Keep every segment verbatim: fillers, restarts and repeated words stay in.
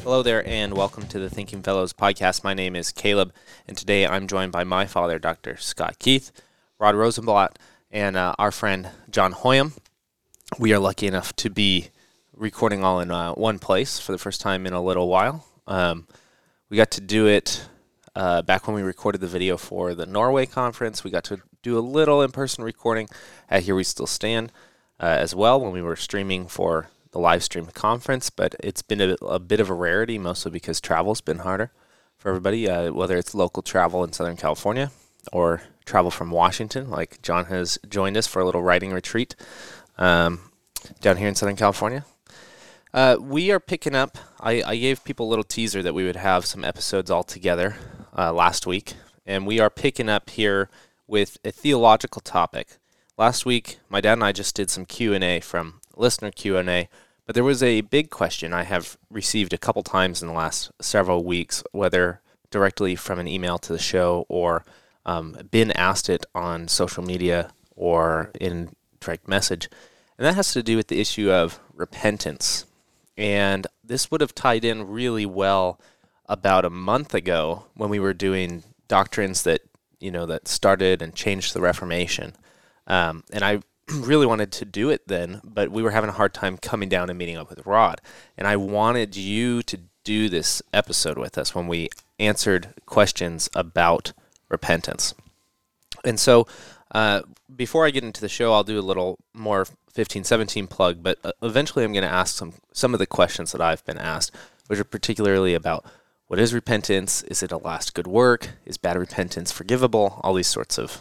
Hello there, and welcome to the Thinking Fellows podcast. My name is Caleb, and today I'm joined by my father, Doctor Scott Keith, Rod Rosenblatt, and uh, our friend John Hoyam. We are lucky enough to be recording all in uh, one place for the first time in a little while. Um, we got to do it uh, back when we recorded the video for the Norway conference. We got to do a little in-person recording at Here We Still Stand uh, as well when we were streaming for the live stream conference, but it's been a, a bit of a rarity, mostly because travel's been harder for everybody, uh, whether it's local travel in Southern California or travel from Washington, like John has joined us for a little writing retreat um, down here in Southern California. Uh, we are picking up, I, I gave people a little teaser that we would have some episodes all together uh, last week, and we are picking up here with a theological topic. Last week, my dad and I just did some Q and A from listener Q and A, but there was a big question I have received a couple times in the last several weeks, whether directly from an email to the show or um, been asked it on social media or in direct message, and that has to do with the issue of repentance. And this would have tied in really well about a month ago when we were doing doctrines that, you know, that started and changed the Reformation. Um, and I really wanted to do it then, but we were having a hard time coming down and meeting up with Rod. And I wanted you to do this episode with us when we answered questions about repentance. And so uh, before I get into the show, I'll do a little more fifteen seventeen plug, but uh, eventually I'm going to ask some, some of the questions that I've been asked, which are particularly about what is repentance? Is it a last good work? Is bad repentance forgivable? All these sorts of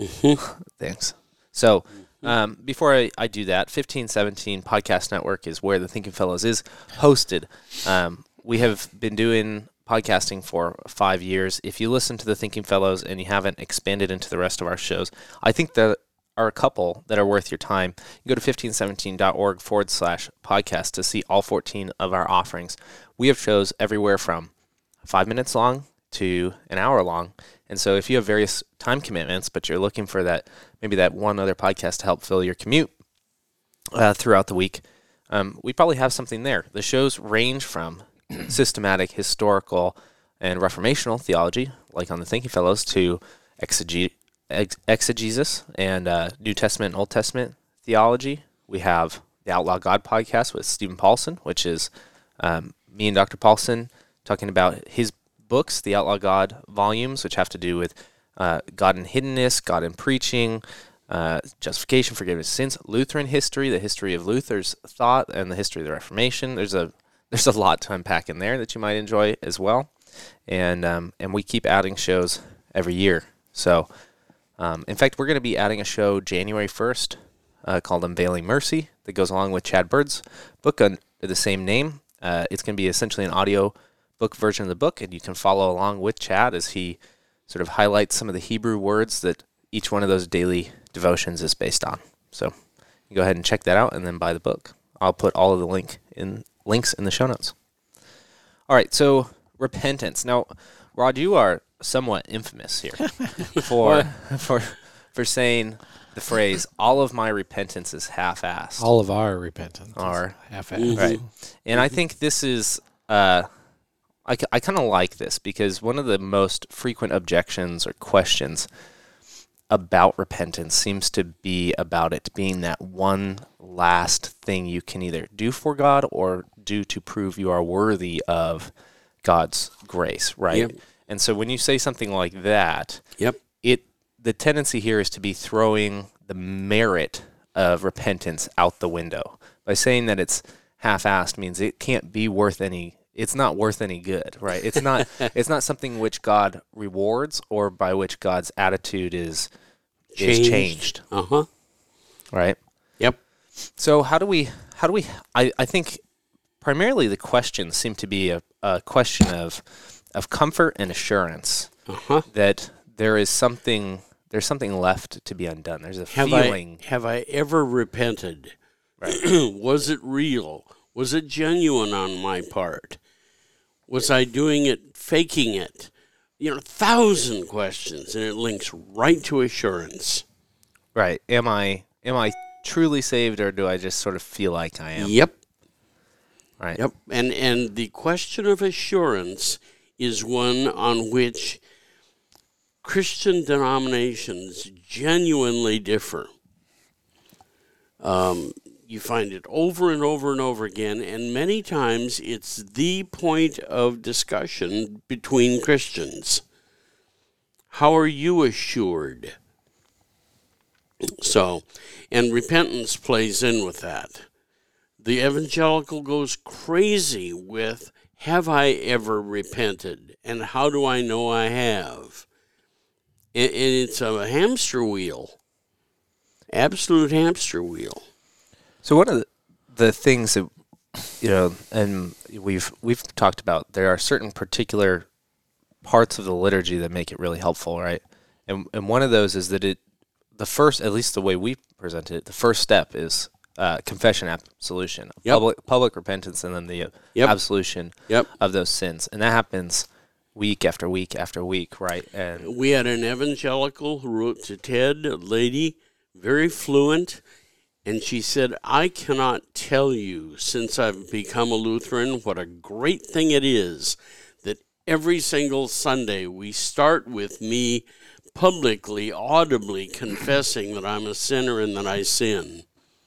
things. So Um, before I, I do that, fifteen seventeen Podcast Network is where the Thinking Fellows is hosted. Um, we have been doing podcasting for five years. If you listen to the Thinking Fellows and you haven't expanded into the rest of our shows, I think there are a couple that are worth your time. You go to fifteen seventeen dot org forward slash podcast to see all fourteen of our offerings. We have shows everywhere from five minutes long to an hour long. And so if you have various time commitments, but you're looking for that, maybe that one other podcast to help fill your commute uh, throughout the week, um, we probably have something there. The shows range from systematic, historical, and reformational theology, like on the Thinking Fellows, to exege- ex- exegesis and uh, New Testament and Old Testament theology. We have the Outlaw God podcast with Stephen Paulson, which is um, me and Doctor Paulson talking about his books, the Outlaw God volumes, which have to do with uh, God in hiddenness, God in preaching, uh, justification, forgiveness of sins, Lutheran history, the history of Luther's thought, and the history of the Reformation. There's a there's a lot to unpack in there that you might enjoy as well, and um, and we keep adding shows every year. So, um, in fact, we're going to be adding a show January first uh, called Unveiling Mercy that goes along with Chad Bird's book under the same name. Uh, it's going to be essentially an audio book version of the book, and you can follow along with Chad as he sort of highlights some of the Hebrew words that each one of those daily devotions is based on. So you go ahead and check that out and then buy the book. I'll put all of the link in links in the show notes. All right, so repentance. Now, Rod, you are somewhat infamous here for for for saying the phrase, all of my repentance is half-assed. All of our repentance are half-assed. Right. And I think this is... Uh, I, I kind of like this because one of the most frequent objections or questions about repentance seems to be about it being that one last thing you can either do for God or do to prove you are worthy of God's grace, right? Yep. And so when you say something like that, Yep. it the tendency here is to be throwing the merit of repentance out the window. By saying that it's half-assed means it can't be worth any It's not worth any good, right? It's not it's not something which God rewards or by which God's attitude is Changed. is changed. Uh-huh. Right? Yep. So how do we how do we I, I think primarily the questions seem to be a, a question of of comfort and assurance Uh-huh. that there is something there's something left to be undone. There's a Have feeling. I have I ever repented? Right. Was it real? Was it genuine on my part? Was I doing it, faking it? You know, a thousand questions, and it links right to assurance. Right. Am I am I truly saved, or do I just sort of feel like I am? Yep. right? Yep. And and the question of assurance is one on which Christian denominations genuinely differ. Um, you find it over and over and over again, and many times it's the point of discussion between Christians. How are you assured? So, and repentance plays in with that. The evangelical goes crazy with, have I ever repented? And how do I know I have? And, and it's a hamster wheel. Absolute hamster wheel. So one of the, the things that, you know, and we've we've talked about, there are certain particular parts of the liturgy that make it really helpful, right? And and one of those is that it, the first, at least the way we present it, the first step is uh, confession, absolution, Yep. public public repentance, and then the uh, Yep. absolution Yep. of those sins, and that happens week after week after week, right? And We had an evangelical who wrote to Ted, a lady, very fluent, and she said, I cannot tell you, since I've become a Lutheran, what a great thing it is that every single Sunday we start with me publicly, audibly confessing that I'm a sinner and that I sin.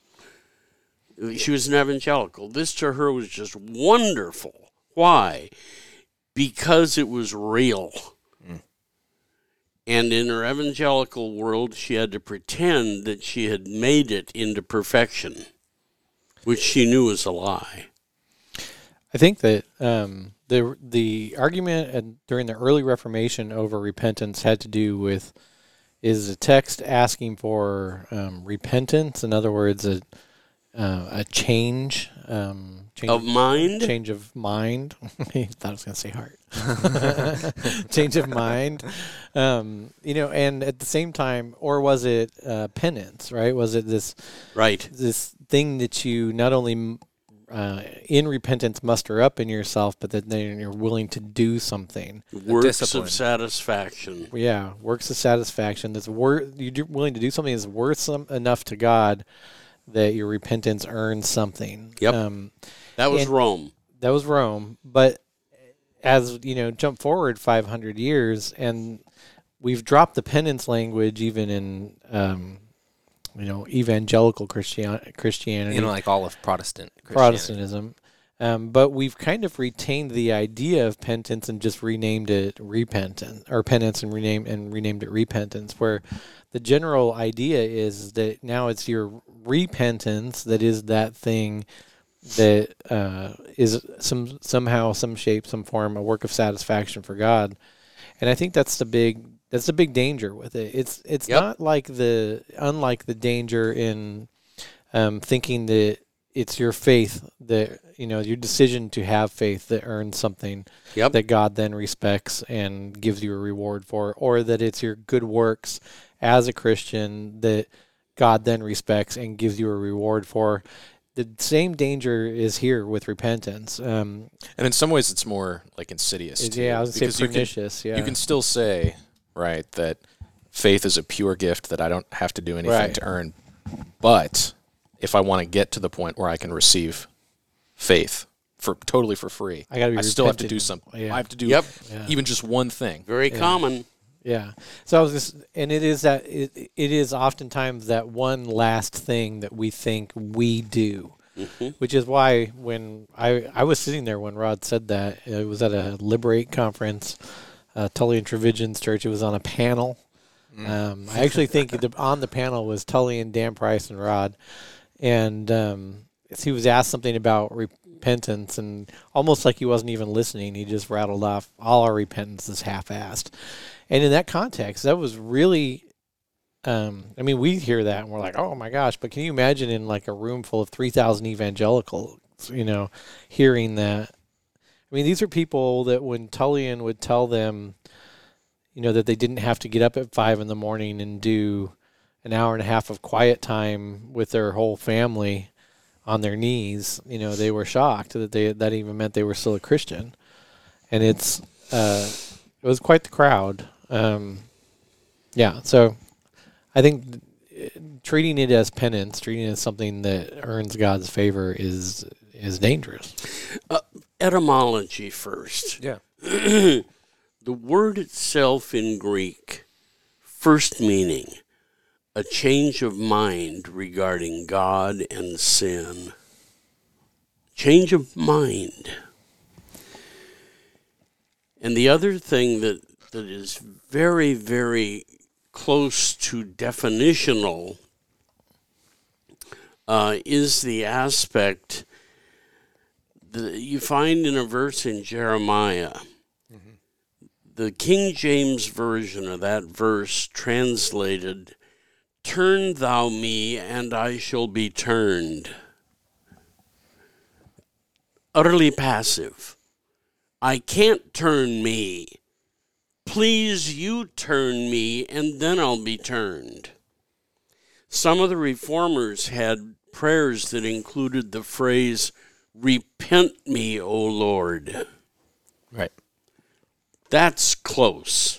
She was an evangelical. This to her was just wonderful. Why? Because it was real. Mm. And in her evangelical world, she had to pretend that she had made it into perfection, which she knew was a lie. I think that um, the the argument uh, during the early Reformation over repentance had to do with, is the text asking for um, repentance? In other words, a uh, a change, um, change of mind, change of mind. I thought I was going to say heart. Change of mind, um, you know, and at the same time, or was it uh, penance? Right? Was it this right this thing that you not only Uh, in repentance muster up in yourself, but that then you're willing to do something. Works discipline. of satisfaction. Yeah, works of satisfaction. That's worth. You're willing to do something that's worth some enough to God that your repentance earns something. Yep. Um, that was and Rome. That was Rome. But as you know, jump forward five hundred years, and we've dropped the penance language even in. Um, you know, evangelical Christian Christianity. You know, like all of Protestant Christianity. Protestantism. Um, but we've kind of retained the idea of penance and just renamed it repentance, or penance and renamed and renamed it repentance, where the general idea is that now it's your repentance that is that thing that uh, is some somehow, some shape, some form, a work of satisfaction for God. And I think that's the big That's the big danger with it. It's it's Yep. not like the unlike the danger in um, thinking that it's your faith that you know your decision to have faith that earns something Yep. that God then respects and gives you a reward for, or that it's your good works as a Christian that God then respects and gives you a reward for. The same danger is here with repentance. Um, and in some ways, it's more like insidious. it- too, yeah, I would say because you can- pernicious. yeah, You can still say, right, that faith is a pure gift that I don't have to do anything Right. to earn. But if I want to get to the point where I can receive faith for totally for free, I gotta be still have to do repentant. something. Yeah. I have to do Yep. Yeah. even just one thing. Very common. Yeah. So I was just, and it is that it, it is oftentimes that one last thing that we think we do, Mm-hmm. which is why when I I was sitting there when Rod said that, it was at a Liberate conference, uh, Tully and Trevision's church. It was on a panel. Mm. Um, I actually think the, on the panel was Tully and Dan Price and Rod, and um, he was asked something about repentance, and almost like he wasn't even listening, he just rattled off all our repentance is half-assed. And in that context, that was really, um, I mean, we hear that and we're like, oh my gosh, but can you imagine in like a room full of three thousand evangelicals, you know, hearing that? I mean, these are people that when Tullian would tell them, you know, that they didn't have to get up at five in the morning and do an hour and a half of quiet time with their whole family on their knees, you know, they were shocked that they that even meant they were still a Christian. And it's, uh, it was quite the crowd. Um, yeah, so I think treating it as penance, treating it as something that earns God's favor is is dangerous. Uh, etymology first. Yeah. The word itself in Greek, first meaning, a change of mind regarding God and sin. Change of mind. And the other thing that, that is very, very close to definitional uh, is the aspect that you find in a verse in Jeremiah. Mm-hmm. The King James Version of that verse translated, "Turn thou me, and I shall be turned." Utterly passive. I can't turn me. Please you turn me, and then I'll be turned. Some of the reformers had prayers that included the phrase, "Repent me, O Lord." Right. That's close.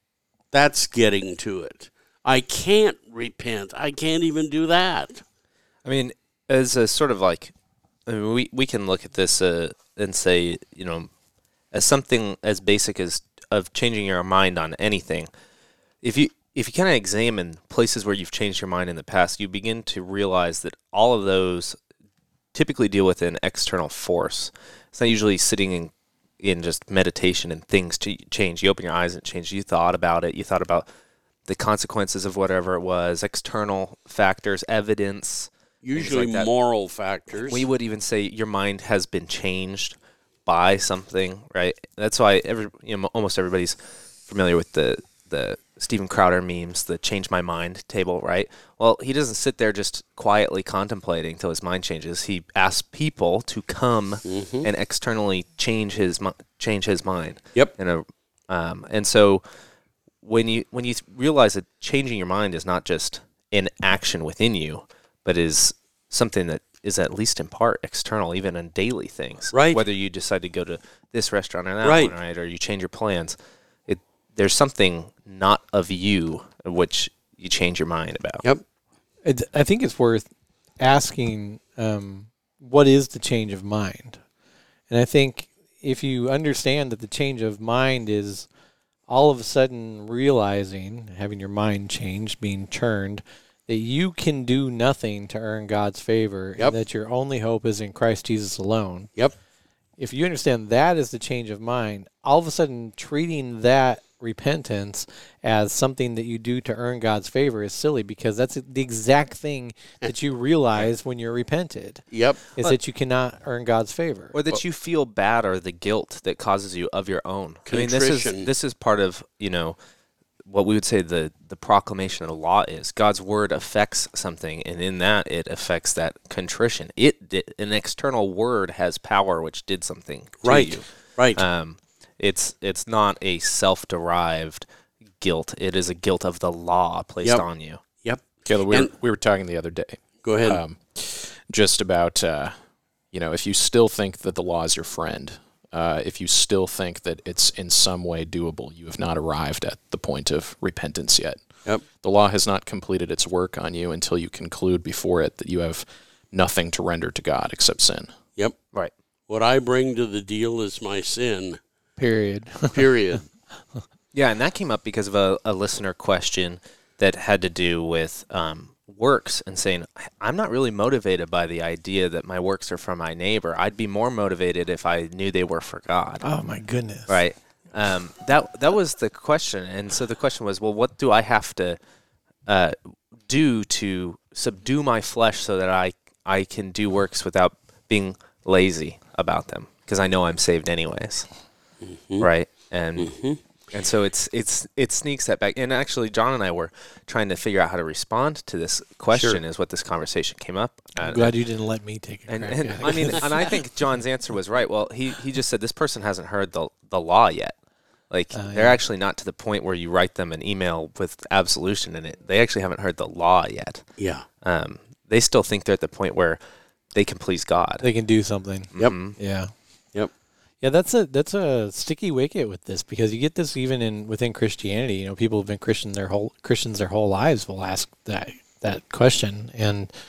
That's getting to it. I can't repent. I can't even do that. I mean, as a sort of like, I mean, we, we can look at this uh, and say, you know, as something as basic as of changing your mind on anything. If you if you kind of examine places where you've changed your mind in the past, you begin to realize that all of those typically deal with an external force. It's not usually sitting in, in just meditation and things to change. You open your eyes and it changes. You thought about it. You thought about the consequences of whatever it was, external factors, evidence. Usually like moral factors. We would even say your mind has been changed by something, right? That's why every you know almost everybody's familiar with the the Steven Crowder memes, the change my mind table, right? Well, he doesn't sit there just quietly contemplating until his mind changes. He asks people to come mm-hmm. and externally change his change his mind. Yep. In a, um, and so when you when you realize that changing your mind is not just an action within you, but is something that is at least in part external, even in daily things. Right. Whether you decide to go to this restaurant or that right. one, right, or you change your plans, it there's something not of you which you change your mind about. Yep. It, I think it's worth asking, um, what is the change of mind? And I think if you understand that the change of mind is all of a sudden realizing, having your mind changed, being turned, that you can do nothing to earn God's favor, yep. and that your only hope is in Christ Jesus alone. Yep. If you understand that is the change of mind, all of a sudden treating that repentance as something that you do to earn God's favor is silly, because that's the exact thing that you realize when you're repented. Yep. Is but, that you cannot earn God's favor. Or that well, you feel bad, or the guilt that causes you of your own. Contrition. I mean, this is this is part of, you know, what we would say the, the proclamation of the law is. God's word affects something, and in that it affects that contrition. It did, an external word has power which did something to right. you. Right. Um, it's it's not a self-derived guilt. It is a guilt of the law placed yep. on you. Yep. Caleb, we, were, we were talking the other day. Go ahead. Um, just about, uh, you know, if you still think that the law is your friend, uh, if you still think that it's in some way doable, you have not arrived at the point of repentance yet. Yep. The law has not completed its work on you until you conclude before it that you have nothing to render to God except sin. Yep. Right. What I bring to the deal is my sin. Period. Period. Yeah, and that came up because of a, a listener question that had to do with um, works, and saying, I'm not really motivated by the idea that my works are for my neighbor. I'd be more motivated if I knew they were for God. Oh, my goodness. Right. Um, that that was the question. And so the question was, well, what do I have to uh, do to subdue my flesh so that I, I can do works without being lazy about them? Because I know I'm saved anyways. Mm-hmm. Right. And mm-hmm. and so it's it's it sneaks that back. And actually, John and I were trying to figure out how to respond to this question. Sure. Is what this conversation came up. I'm glad you didn't let me take it. And, and I mean, and I think John's answer was right. Well, he, he just said this person hasn't heard the the law yet. Like uh, they're yeah. actually not to the point where you write them an email with absolution in it. They actually haven't heard the law yet. Yeah. Um, they still think they're at the point where they can please God. They can do something. Yep. Mm-hmm. Yeah. Yep. Yeah, that's a that's a sticky wicket with this, because you get this even in within Christianity. You know, people who've been Christian their whole Christians their whole lives will ask that that question, and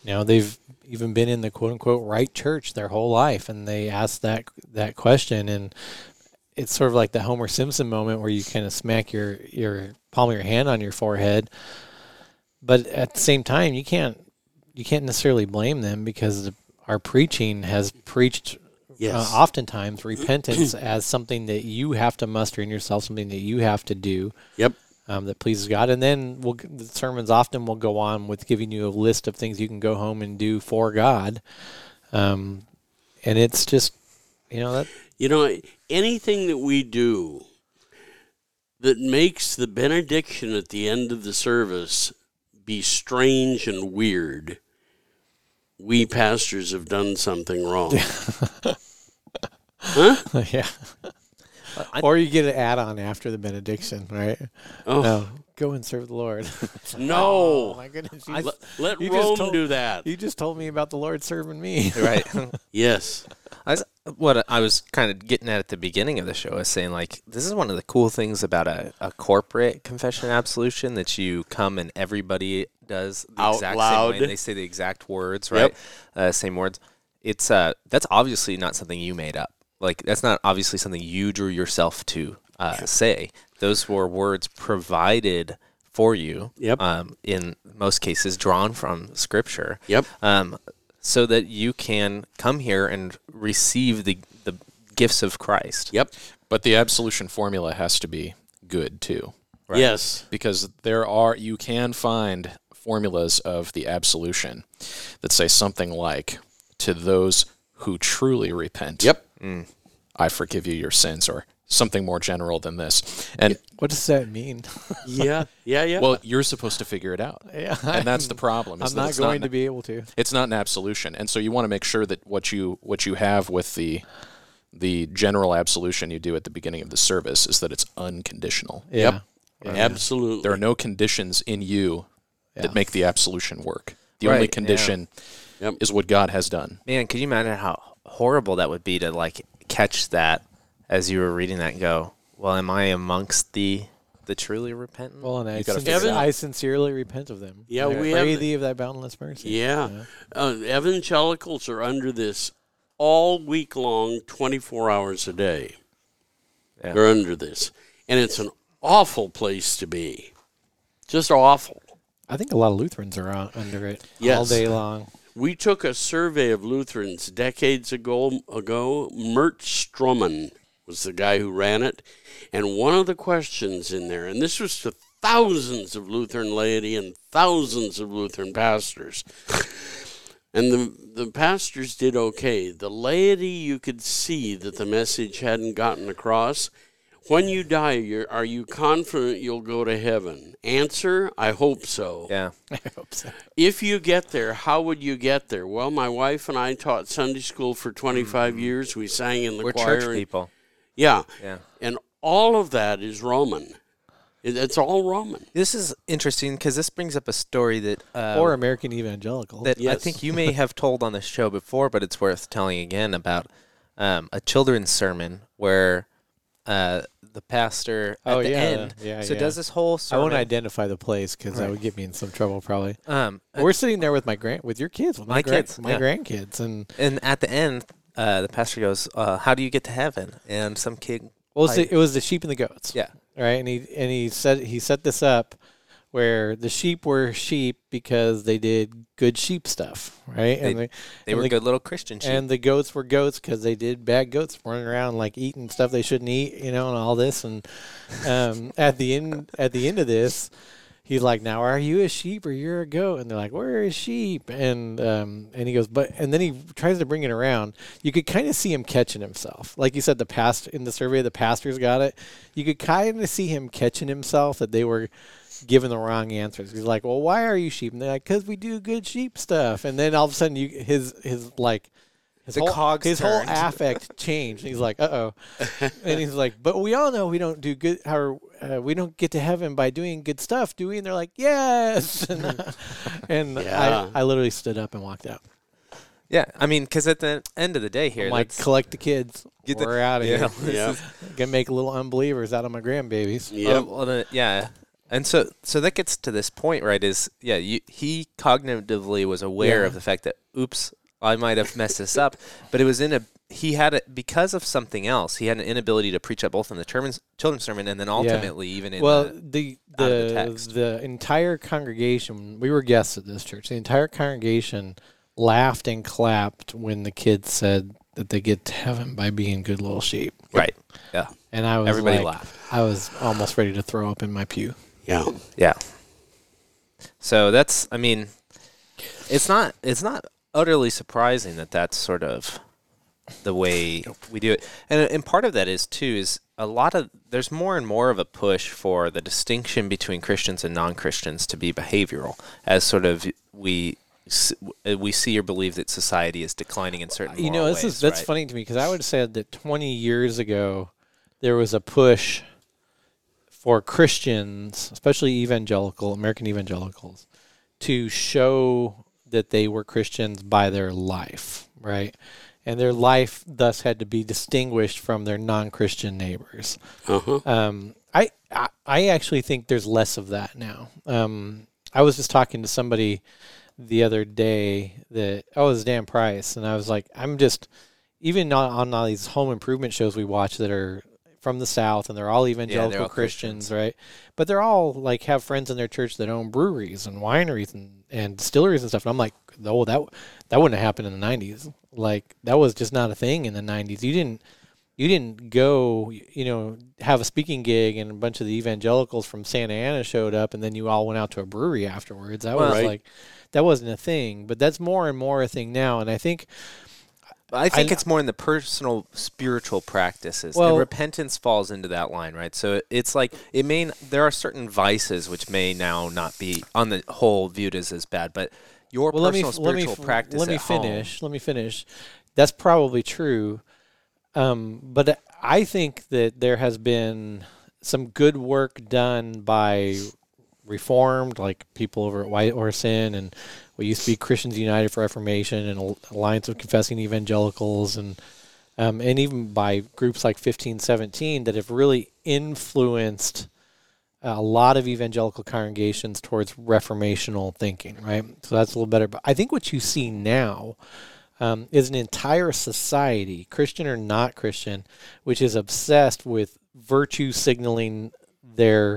You know, they've even been in the quote unquote right church their whole life, and they ask that that question, and it's sort of like the Homer Simpson moment where you kind of smack your your palm of your hand on your forehead. But at the same time, you can't you can't necessarily blame them, because the, our preaching has preached Yes. uh, oftentimes repentance as something that you have to muster in yourself, something that you have to do. Yep. Um, that pleases God. And then we'll, the sermons often will go on with giving you a list of things you can go home and do for God. Um, and it's just, you know, that. You know, anything that we do that makes the benediction at the end of the service be strange and weird, we pastors have done something wrong. Huh? Yeah. I- Or you get an add-on after the benediction, right? Oh, No, go and serve the Lord. Oh, no. my goodness. You, Let, just, let you just Rome told- do that. you just told me about the Lord serving me. Right. Yes. I was, what I was kind of getting at at the beginning of the show is saying, like, this is one of the cool things about a, a corporate confession and absolution, that you come and everybody does the Out exact loud. same way. And they say the exact words, right? Yep. Uh, same words. It's uh, that's obviously not something you made up. Like, that's not obviously something you drew yourself to uh, say. Those were words provided for you. Yep. Um, in most cases, drawn from Scripture. Yep. Um, so that you can come here and receive the the gifts of Christ. Yep. But the absolution formula has to be good too, Right. Yes. because there are you can find formulas of the absolution that say something like, "To those who truly repent, Yep. I forgive you your sins," or something more general than this. And What does that mean? Yeah. Yeah. Yeah. well, you're supposed to figure it out, Yeah, and that's the problem. is I'm that not it's going not, to be able to. It's not an absolution, and so you want to make sure that what you what you have with the the general absolution you do at the beginning of the service is that it's unconditional. Yeah. Yep. Absolutely. There are no conditions in you Yeah. that make the absolution work. The Right, only yeah. condition Yep. is what God has done. Man, could you imagine how horrible that would be to, like, catch that as you were reading that and go, well, am I amongst the the truly repentant? Well, and I, You gotta sin- figure it out. I sincerely repent of them. Yeah, I we pray have- thee of thy boundless mercy. Yeah. Uh, evangelicals are under this all week long, twenty-four hours a day. Yeah. They're under this. And it's an awful place to be. Just awful. I think a lot of Lutherans are on, under it all Yes. day long. We took a survey of Lutherans decades ago. ago. Mert Stroman was the guy who ran it. And one of the questions in there, and this was to thousands of Lutheran laity and thousands of Lutheran pastors. And the, the pastors did okay. The laity, you could see that the message hadn't gotten across. When you die, you're, are you confident you'll go to heaven? Answer, I hope so. Yeah. I hope so. If you get there, how would you get there? Well, my wife and I taught Sunday school for twenty-five years. We sang in the We're choir. church and- people. Yeah. Yeah. And all of that is Roman. It- It's all Roman. This is interesting because this brings up a story that uh, Or American evangelical. that I Yes. think you may have told on the show before, but it's worth telling again about um, a children's sermon where uh, the pastor at Oh, the yeah, end yeah, so yeah. does this whole I sermon. won't identify the place because that Right. would get me in some trouble probably. um, We're sitting there with my grand with your kids, with my, My gran- kids, my yeah. grandkids, and and at the end, uh, the pastor goes, uh, "How do you get to heaven?" And some kid, well, it was, I- the, it was the sheep and the goats. yeah, Right, and he and he said he set this up where the sheep were sheep because they did good sheep stuff, right? and the, they and were the, good little Christian sheep. and the goats were goats because they did bad goats, running around like eating stuff they shouldn't eat, you know, and all this. And um, at the end, at the end of this, he's like, "Now, are you a sheep or you're a goat?" And they're like, "We're a sheep." And um, and he goes, "But," and then he tries to bring it around. You could kind of see him catching himself, like you said. The past in the survey, the pastors got it. You could kind of see him catching himself that they were giving the wrong answers. He's like, "Well, why are you sheep?" And they're like, "Cause we do good sheep stuff." And then all of a sudden, you his his like. His The whole, cogs his turned. whole affect changed. And he's like, "Uh oh," and he's like, "But we all know we don't do good. How uh, we don't get to heaven by doing good stuff, do we?" And they're like, "Yes." and and Yeah. I, I literally stood up and walked out. yeah, I mean, because at the end of the day here, I'm like, that's- collect the kids. Get the- We're out of yeah, here. this Yeah. is- Gonna make little unbelievers out of my grandbabies. Yeah. Well, well, then, yeah. And so, so that gets to this point, right? Is yeah, you, he cognitively was aware Yeah. of the fact that, oops, I might have messed this up, but it was in a he had it because of something else. He had an inability to preach it both in the children's children's sermon and then ultimately even in well, the the out of the the text. the entire congregation. We were guests at this church. The entire congregation laughed and clapped when the kids said that they get to heaven by being good little sheep. right. Yeah, And I was everybody like, laughed. I was almost ready to throw up in my pew. Yeah. Yeah. So that's, I mean, it's not it's not utterly surprising that that's sort of the way we do it. And and part of that is too is a lot of there's more and more of a push for the distinction between Christians and non-Christians to be behavioral, as sort of we s- we see or believe that society is declining in certain You know, moral this ways, is that's right? funny to me because I would have said that twenty years ago there was a push for Christians, especially evangelical American evangelicals, to show that they were Christians by their life, right? And their life thus had to be distinguished from their non-Christian neighbors. Uh-huh. Um, I, I I actually think there's less of that now. Um, I was just talking to somebody the other day that oh, it was Dan Price, and I was like, I'm just even on, on all these home improvement shows we watch that are from the South, and they're all evangelical all Christians, Christians. right? But they're all like have friends in their church that own breweries and wineries and, and distilleries and stuff. And I'm like, oh, that that wouldn't have happened in the nineties. Like that was just not a thing in the nineties. You didn't you didn't go, you know, have a speaking gig and a bunch of the evangelicals from Santa Ana showed up, and then you all went out to a brewery afterwards. That was Right. like that wasn't a thing. But that's more and more a thing now. And I think. I think I- it's more in the personal spiritual practices. Well- and repentance falls into that line, right? So it- it's like it may n- there are certain vices which may now not be on the whole viewed as as bad, but your Well, let me personal let me spiritual practice let me at home- finish. Let me finish. That's probably true, um, but I think that there has been some good work done by Reformed, like people over at White Horse Inn, and what used to be Christians United for Reformation and Alliance of Confessing Evangelicals, and um, and even by groups like fifteen seventeen that have really influenced a lot of evangelical congregations towards reformational thinking, right? So that's a little better. But I think what you see now um, is an entire society, Christian or not Christian, which is obsessed with virtue signaling their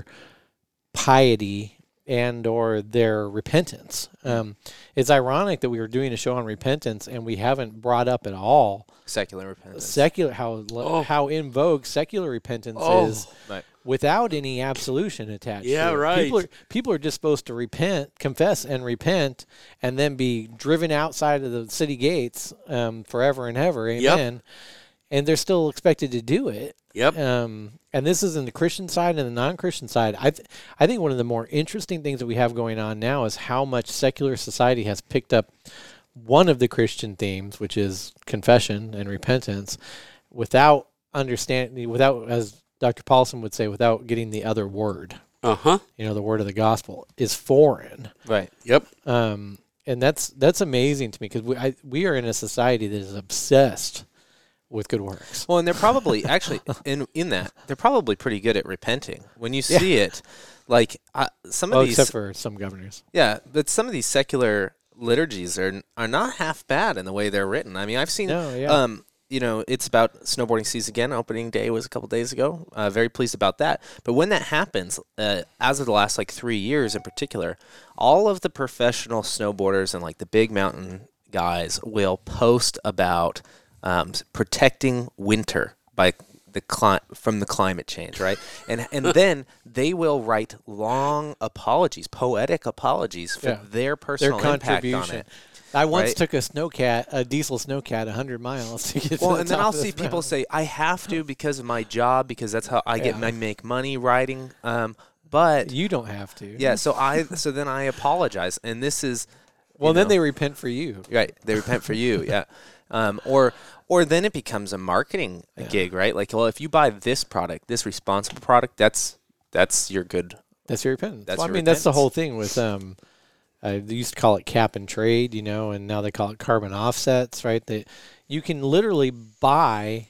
piety and or their repentance. Um, it's ironic that we were doing a show on repentance and we haven't brought up at all secular repentance. secular how Oh. how in vogue secular repentance Oh. is Right. without any absolution attached. Yeah, to it. right. People are people are just supposed to repent, confess, and repent, and then be driven outside of the city gates um, forever and ever. Amen. And they're still expected to do it. Yep. Um, and this is in the Christian side and the non-Christian side. I th- I think one of the more interesting things that we have going on now is how much secular society has picked up one of the Christian themes, which is confession and repentance, without understanding, without, as Doctor Paulson would say, without getting the other word. Uh-huh. You know, the word of the gospel is foreign. Right. Yep. Um, and that's that's amazing to me because we I, we are in a society that is obsessed with good works. Well, and they're probably actually in in that they're probably pretty good at repenting. When you see it, like uh, some of Oh, these, except for some governors. yeah, but some of these secular liturgies are are not half bad in the way they're written. I mean, I've seen, No, yeah. um, you know, it's about snowboarding season again. Opening day was a couple days ago. Uh, very pleased about that. But when that happens, uh, as of the last like three years in particular, all of the professional snowboarders and like the big mountain guys will post about um, s- protecting winter by the cli- from the climate change, right? And and then they will write long apologies, poetic apologies for Yeah. their Their personal impact on contribution. it. I once right? took a snowcat, a diesel snowcat, one hundred miles to get Well, to the and then top I'll of this see people mountain. say, I have to because of my job, because that's how I get Yeah. I make money riding. Um, but You don't have to. yeah, so I so then I apologize, and this is Well, you then know, they repent for you. right. They repent for you, yeah. Um, or or then it becomes a marketing gig, right? Like, well, if you buy this product, this responsible product, that's that's your good. That's your repentance. That's well, I your mean, that's the repentance. whole thing with um, uh, they used to call it cap and trade, you know, and now they call it carbon offsets, right? That you can literally buy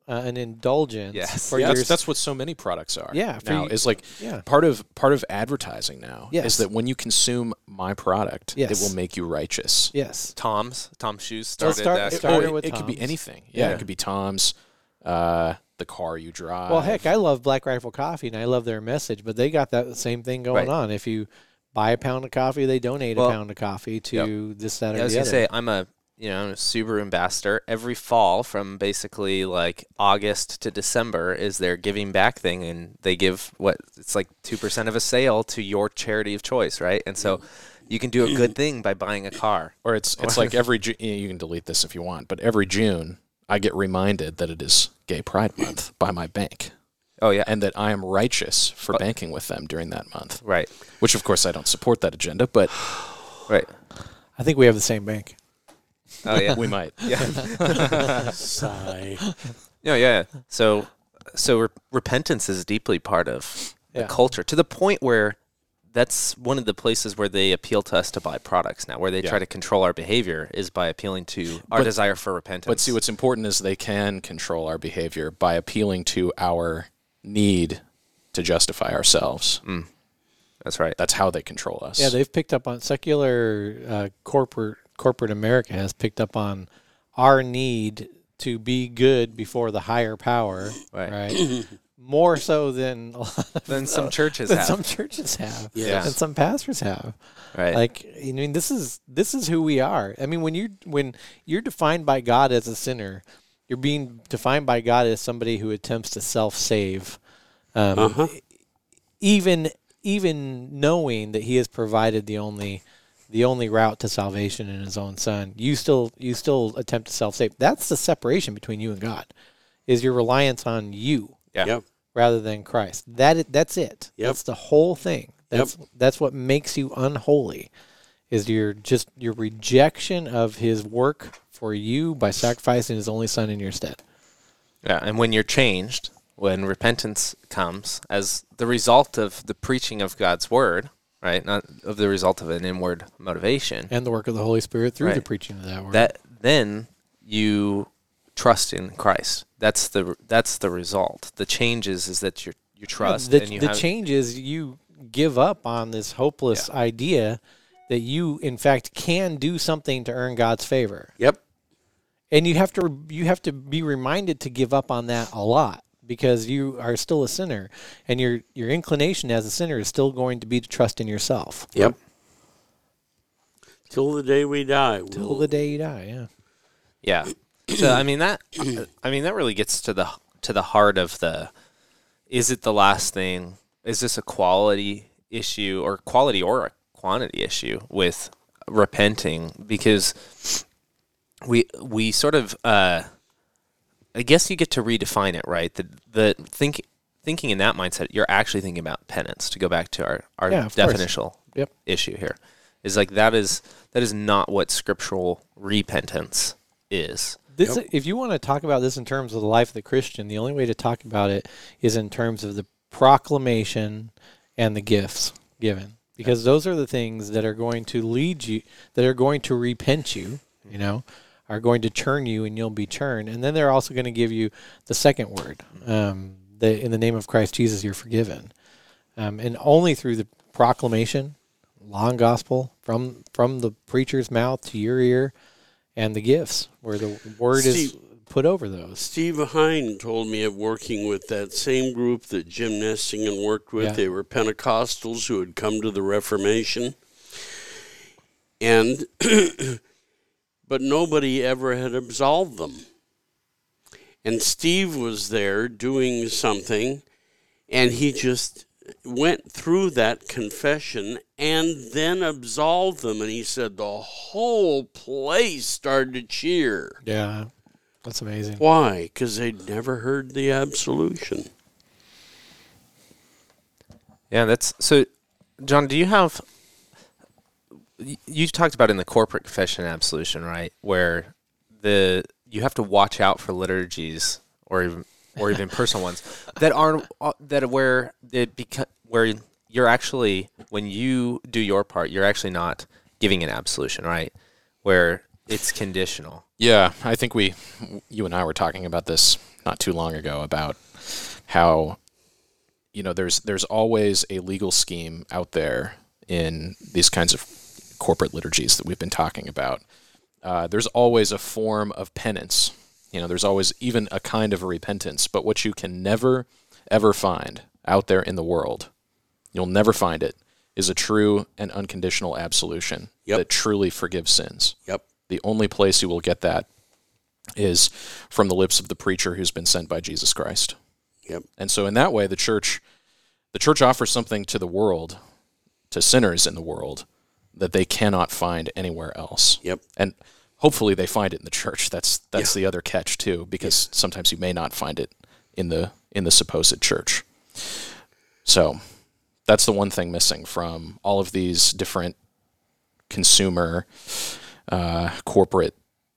uh, an indulgence. Yes. For Yeah, your that's, that's what so many products are. Yeah, for now you- is like yeah. part of part of advertising now Yes. is that when you consume my product, Yes. it will make you righteous. yes. Tom's Tom Shoes Well, started start- that. it Or started it, with it could be Tom's. anything. Yeah, Yeah. it could be Tom's, uh, the car you drive. Well, heck, I love Black Rifle Coffee, and I love their message, but they got that same thing going Right. on. If you buy a pound of coffee, they donate Well, a pound of coffee to this, that, or Yeah, I was the gonna other. say I'm a you know Subaru ambassador. Every fall, from basically like August to December, is their giving back thing, and they give what it's like two percent of a sale to your charity of choice, right? And so you can do a good thing by buying a car. Or it's it's like every Ju- you can delete this if you want, but every June I get reminded that it is Gay Pride Month by my bank, Oh yeah, and that I am righteous for banking with them during that month. right, Which, of course, I don't support that agenda, but right. I think we have the same bank. Oh yeah, we might. yeah, Sigh. yeah, yeah. So, so re- repentance is deeply part of the Yeah. culture, to the point where that's one of the places where they appeal to us to buy products now, where they Yeah. try to control our behavior is by appealing to our But- desire for repentance. But see, what's important is they can control our behavior by appealing to our need to justify ourselves. That's right. That's how they control us. Yeah, they've picked up on secular uh, corporate corporate America has picked up on our need to be good before the higher power, Right. right? More so than a lot of, Than some churches than have. some churches have, Yes. and some pastors have. Right. Like, I mean, this is this is who we are. I mean, when you when you're defined by God as a sinner, you're being defined by God as somebody who attempts to self-save, um, Uh-huh. even even knowing that He has provided the only the only route to salvation in His own Son. You still you still attempt to self-save. That's the separation between you and God, is your reliance on you yeah. Yep. rather than Christ. That i- that's it. Yep. That's the whole thing. That's that's what makes you unholy, is your just your rejection of His work for you by sacrificing His only Son in your stead. Yeah. And when you're changed, when repentance comes as the result of the preaching of God's word, right? Not of the result of an inward motivation. And the work of the Holy Spirit through the Right. preaching of that word. That then you trust in Christ. That's the that's the result. The change is, is that you you trust the and you the have change is you give up on this hopeless idea that you in fact can do something to earn God's favor. Yep. And you have to you have to be reminded to give up on that a lot, because you are still a sinner, and your your inclination as a sinner is still going to be to trust in yourself Yep. Till the day we die. till we'll- the day you die. Yeah. Yeah. So I mean that I mean that really gets to the to the heart of the is it the last thing? Is this a quality issue or quality or a quantity issue with repenting? Because we we sort of uh, I guess you get to redefine it, right? The the think thinking in that mindset, you're actually thinking about penance, to go back to our, our Yeah, of course. definitional Yep. issue here. Is like that is that is not what scriptural repentance is. This, if you want to talk about this in terms of the life of the Christian, the only way to talk about it is in terms of the proclamation and the gifts given, because those are the things that are going to lead you, that are going to repent you, you know, are going to churn you, and you'll be churned. And then they're also going to give you the second word, um, the in the name of Christ Jesus, you're forgiven, um, and only through the proclamation, long gospel from from the preacher's mouth to your ear. And the gifts, where the word is Steve- put over those. Steve Hine told me of working with that same group that Jim Nestingen worked with. Yeah. They were Pentecostals who had come to the Reformation. And but nobody ever had absolved them. And Steve was there doing something, and he just went through that confession and then absolved them. And he said the whole place started to cheer. Yeah, that's amazing. Why? Because they'd never heard the absolution. Yeah, that's so. John, do you have? y- You talked about in the corporate confession and absolution, right? Where the you have to watch out for liturgies or even or even personal ones that aren't uh, that where it beca- where you're actually when you do your part, you're actually not giving an absolution, right? Where it's conditional. Yeah, I think we, you and I were talking about this not too long ago about how, you know, there's there's always a legal scheme out there in these kinds of corporate liturgies that we've been talking about. Uh, there's always a form of penance. You know, there's always even a kind of a repentance. But what you can never, ever find out there in the world, you'll never find it, is a true and unconditional absolution Yep. that truly forgives sins. Yep. The only place you will get that is from the lips of the preacher who's been sent by Jesus Christ. Yep. And so in that way, the church, the church offers something to the world, to sinners in the world, that they cannot find anywhere else. Yep. And hopefully they find it in the church. That's that's Yeah. the other catch too, because sometimes you may not find it in the in the supposed church. So that's the one thing missing from all of these different consumer, uh, corporate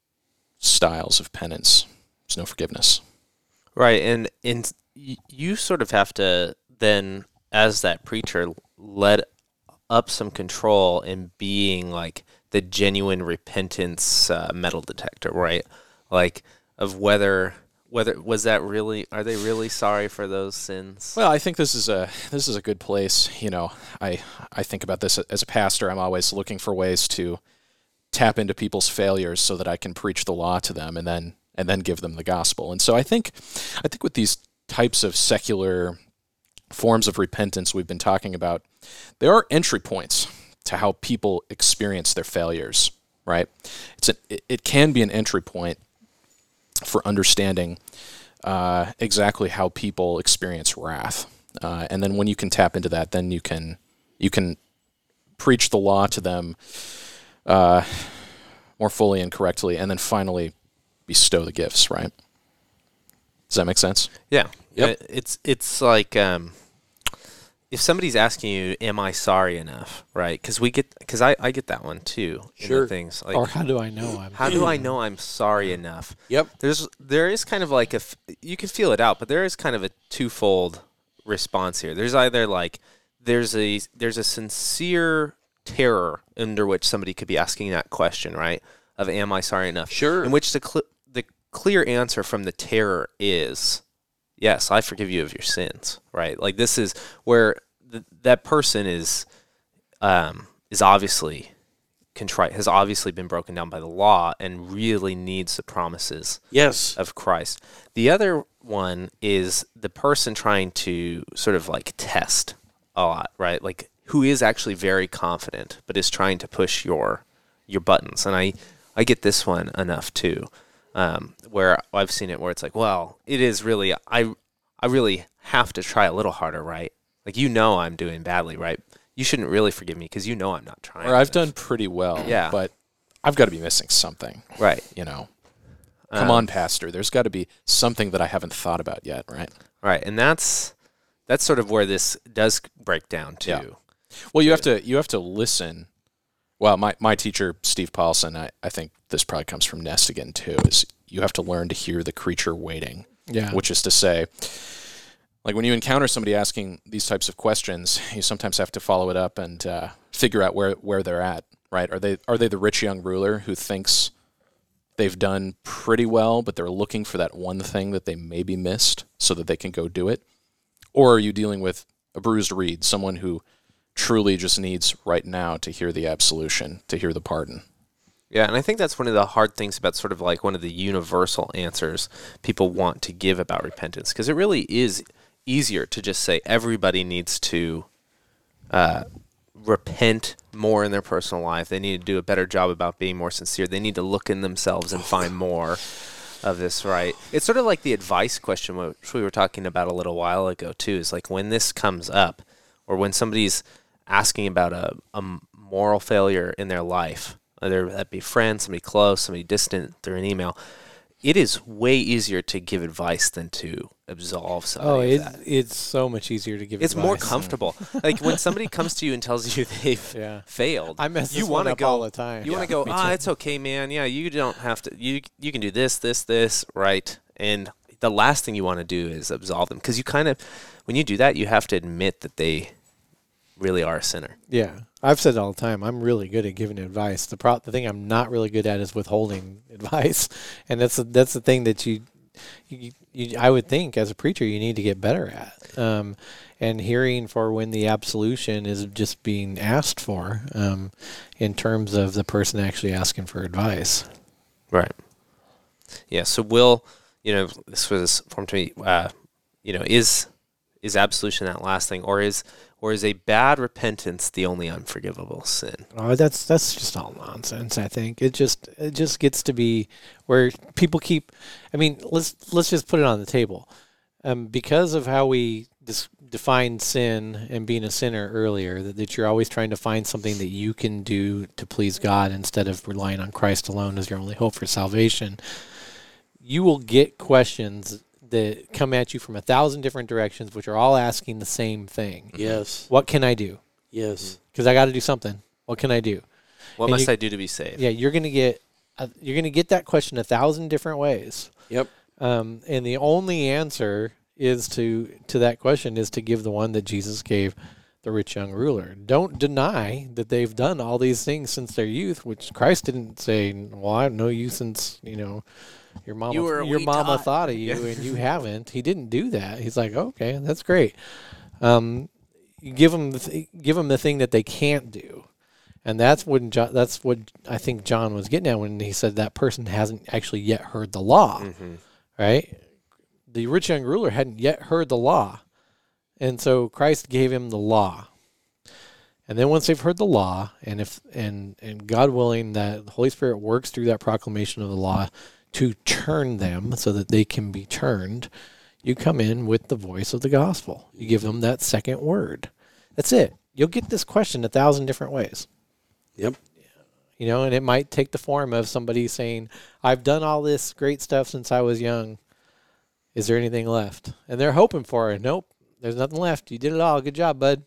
styles of penance. There's no forgiveness. Right, and and y- you sort of have to then, as that preacher, let up some control in being like the genuine repentance uh, metal detector, right? Like of whether whether was that really, are they really sorry for those sins? Well, I think this is a this is a good place. You know, I I think about this as a pastor. I'm always looking for ways to tap into people's failures so that I can preach the law to them and then and then give them the gospel. And so I think I think with these types of secular forms of repentance we've been talking about, there are entry points to how people experience their failures, right? It's a, it, it can be an entry point for understanding uh, exactly how people experience wrath. Uh, and then when you can tap into that, then you can you can preach the law to them uh, more fully and correctly, and then finally bestow the gifts, right? Does that make sense? Yeah. Yep. Uh, It's it's like um, if somebody's asking you, "Am I sorry enough?" Right? Because we get because I, I get that one too. In Sure. the things like Or how do I know I'm? how do I know I'm sorry enough? Yep. There's there is kind of like a f- you can feel it out, but there is kind of a twofold response here. There's either like there's a there's a sincere terror under which somebody could be asking that question, right? Of am I sorry enough? Sure. In which the cl- the clear answer from the terror is yes, I forgive you of your sins, right? Like this is where th- that person is um, is obviously contrite, has obviously been broken down by the law and really needs the promises Yes. of Christ. The other one is the person trying to sort of like test a lot, right? Like who is actually very confident but is trying to push your your buttons. And I, I get this one enough too, um, where I've seen it where it's like, well, it is really, I, I really have to try a little harder, right? Like, you know I'm doing badly, right? You shouldn't really forgive me because you know I'm not trying. Or I've enough. done pretty well, Yeah. but I've got to be missing something, Right. you know. Come Um, on, Pastor. There's got to be something that I haven't thought about yet, right? Right. And that's, that's sort of where this does break down too. Yeah. Well, you have to you have to listen. Well, my, my teacher, Steve Paulson, I, I think this probably comes from Nest again too, is you have to learn to hear the creature waiting. Yeah. Which is to say, like when you encounter somebody asking these types of questions, you sometimes have to follow it up and uh, figure out where, where they're at, right? Are they are they the rich young ruler who thinks they've done pretty well, but they're looking for that one thing that they maybe missed so that they can go do it? Or are you dealing with a bruised reed, someone who truly just needs right now to hear the absolution, to hear the pardon? Yeah, and I think that's one of the hard things about sort of like one of the universal answers people want to give about repentance, because it really is easier to just say everybody needs to uh, repent more in their personal life. They need to do a better job about being more sincere. They need to look in themselves and find more of this, right? It's sort of like the advice question, which we were talking about a little while ago, too, is like when this comes up or when somebody's asking about a, a moral failure in their life, whether that be friends, somebody close, somebody distant through an email, it is way easier to give advice than to absolve somebody Oh, of it, that. it's so much easier to give It's more advice. comfortable. Like when somebody comes to you and tells you they've Yeah. failed, I mess you this one wanna up go, all the time. You want Yeah, to go, me ah, too. it's okay, man. Yeah, you don't have to. You you can do this, this, this, right? And the last thing you want to do is absolve them, because you kind of, when you do that, you have to admit that they really are a sinner. Yeah, I've said it all the time. I'm really good at giving advice. The pro- the thing I'm not really good at is withholding advice, and that's a, that's the thing that you, you, you I would think as a preacher you need to get better at. Um, and hearing for when the absolution is just being asked for, um, in terms of the person actually asking for advice. Right. Yeah. So will, you know, this was formed to me. Uh, you know, is is absolution that last thing, or is Or is a bad repentance the only unforgivable sin? Oh, that's that's just all nonsense. I think it just it just gets to be where people keep. I mean, let's let's just put it on the table, um, because of how we dis- defined sin and being a sinner earlier. That, that you're always trying to find something that you can do to please God instead of relying on Christ alone as your only hope for salvation. You will get questions that come at you from a thousand different directions, which are all asking the same thing. Yes. What can I do? Yes. Because I got to do something. What can I do? What And must you- I do to be saved? Yeah, you're gonna get uh, you're gonna get that question a thousand different ways. Yep. Um, and the only answer is to to that question is to give the one that Jesus gave the rich young ruler. Don't deny that they've done all these things since their youth, which Christ didn't say, well, I know you since, you know, your mama You were a your wee mama tot. thought of you and you haven't. He didn't do that. He's like, okay, that's great. Um, you give them the th- give them the thing that they can't do. And that's when John, that's what I think John was getting at when he said that person hasn't actually yet heard the law, Mm-hmm. right? The rich young ruler hadn't yet heard the law. And so Christ gave him the law. And then once they've heard the law, and if and and God willing that the Holy Spirit works through that proclamation of the law to turn them so that they can be turned, you come in with the voice of the gospel. You give them that second word. That's it. You'll get this question a thousand different ways. Yep. You know, and it might take the form of somebody saying, I've done all this great stuff since I was young. Is there anything left? And they're hoping for it. Nope, there's nothing left. You did it all. Good job, bud.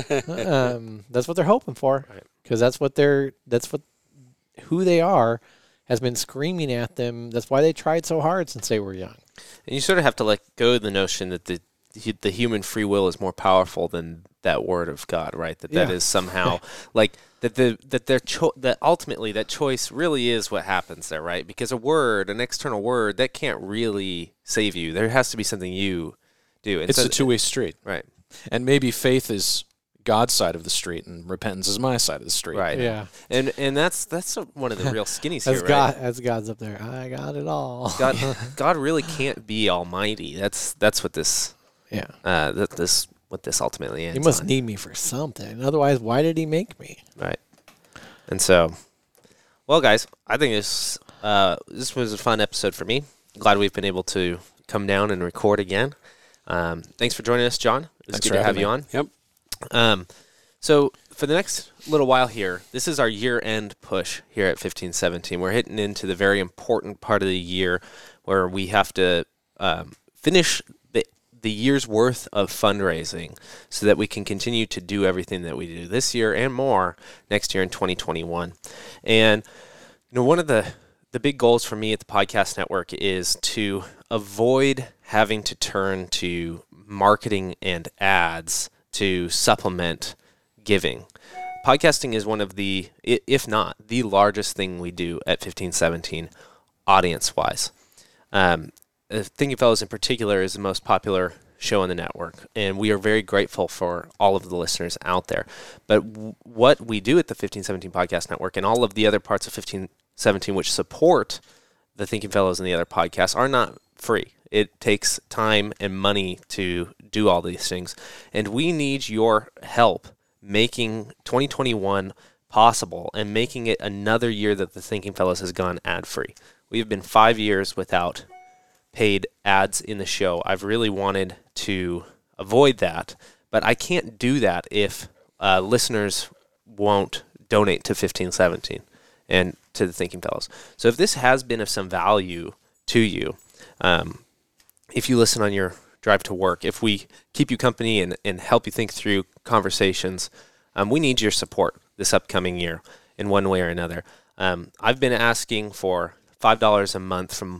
um, that's what they're hoping for, because that's what they're, that's what, who they are has been screaming at them. That's why they tried so hard since they were young. And you sort of have to let go of the notion that the the human free will is more powerful than that word of God, right? That that Yeah. is somehow like that the that their cho- that ultimately that choice really is what happens there, right? Because a word, an external word, that can't really save you. There has to be something you do. And It's so- a two-way street. right? And maybe faith is God's side of the street and repentance is my side of the street. Right. Yeah. And and that's that's a, one of the real skinnies As here, God, right? as God's up there, I got it all. God, God really can't be almighty. That's that's what this Yeah. uh that this what this ultimately ends He must on. need me for something. Otherwise, why did he make me? Right. And so, well, guys, I think this uh, this was a fun episode for me. Glad we've been able to come down and record again. Um, thanks for joining us, John. It was Thanks good for to have having you me. on. Yep. Um, so for the next little while here, this is our year-end push here at fifteen seventeen. We're hitting into the very important part of the year where we have to um, finish the the year's worth of fundraising so that we can continue to do everything that we do this year and more next year in twenty twenty-one. And you know, one of the the big goals for me at the Podcast Network is to avoid having to turn to marketing and ads to supplement giving. Podcasting is one of the, i- if not the largest thing we do at fifteen seventeen, audience-wise. Um, uh, Thinking Fellows in particular is the most popular show on the network, and we are very grateful for all of the listeners out there. But w- what we do at the fifteen seventeen Podcast Network and all of the other parts of fifteen seventeen which support the Thinking Fellows and the other podcasts are not free. It takes time and money to do all these things, and we need your help making twenty twenty-one possible and making it another year that the Thinking Fellows has gone ad-free. We have been five years without paid ads in the show. I've really wanted to avoid that, but I can't do that if uh, listeners won't donate to fifteen seventeen and to the Thinking Fellows. So if this has been of some value to you, um, if you listen on your drive to work, if we keep you company and, and help you think through conversations, um, we need your support this upcoming year in one way or another. Um, I've been asking for five dollars a month from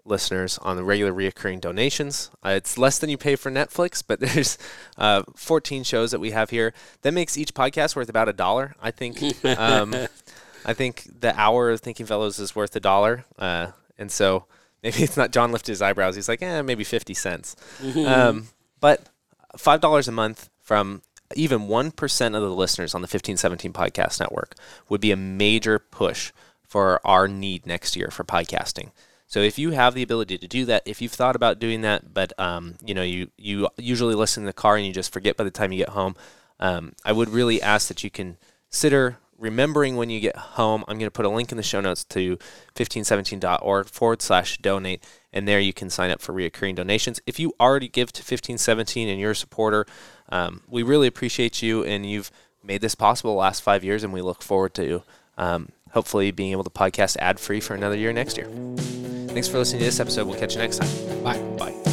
listeners on the regular reoccurring donations. Uh, it's less than you pay for Netflix, but there's uh, fourteen shows that we have here. That makes each podcast worth about a dollar, I think. Um, I think the hour of Thinking Fellows is worth a dollar. Uh, and so maybe it's not John lifted his eyebrows. He's like, eh, maybe fifty cents. Um, but five dollars a month from even one percent of the listeners on the fifteen seventeen Podcast Network would be a major push for our need next year for podcasting. So if you have the ability to do that, if you've thought about doing that, but um, you know you, you usually listen in the car and you just forget by the time you get home, um, I would really ask that you consider remembering when you get home. I'm going to put a link in the show notes to fifteen seventeen dot org forward slash donate, and there you can sign up for reoccurring donations. If you already give to fifteen seventeen and you're a supporter, um, we really appreciate you, and you've made this possible the last five years, and we look forward to um, hopefully being able to podcast ad-free for another year next year. Thanks for listening to this episode. We'll catch you next time. Bye. Bye.